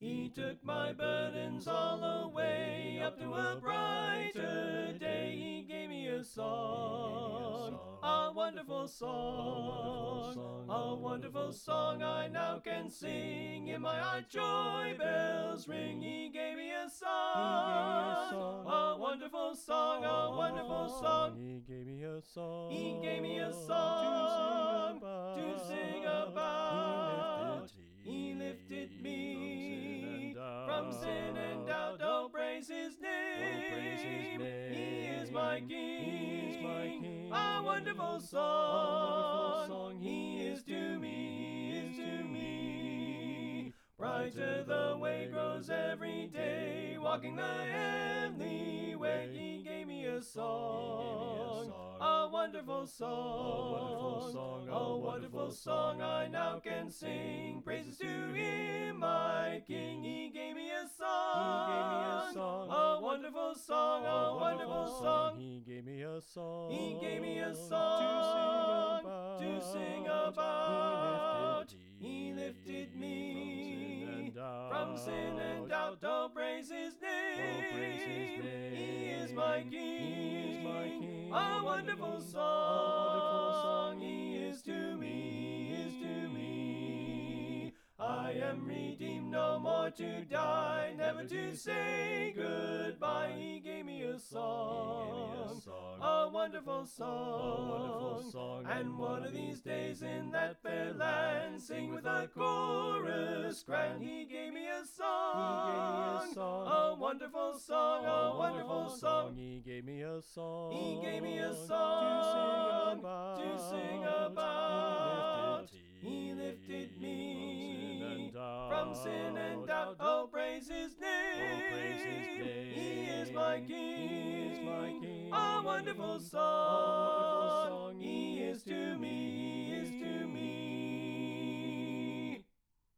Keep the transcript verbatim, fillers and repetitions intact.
He took my burdens all away, up to a brighter day. He gave me a song, a wonderful song, a wonderful song I now can sing. In my heart joy bells ring. He gave me a song, a wonderful song, a wonderful song. He gave me a song. He gave me a song to sing about. He lifted me from sin and doubt. Oh, praise His name. He is my King. A wonderful song. He is to me. He is to me. Brighter the way grows every day, walking the heavenly way. He gave me a song, a wonderful song, a wonderful song, a wonderful song I now can sing. Praises to Him, my King. He gave me a song, a wonderful song, a wonderful song. He gave me a song. He gave me a song to sing about. He lifted me from sin and doubt. Oh, praise His name. He is my King. A wonderful song. He is to me. He is to me. I am redeemed, no more to die, never to say goodbye. He gave me a song, a wonderful song, and one of these days in that fair land, sing with a chorus grand. He gave me a song, a wonderful song, a wonderful song. He gave me a song. He gave me a song to sing about. He lifted me from sin and doubt. Oh, praise His name. He is my King. A wonderful song. He is to me.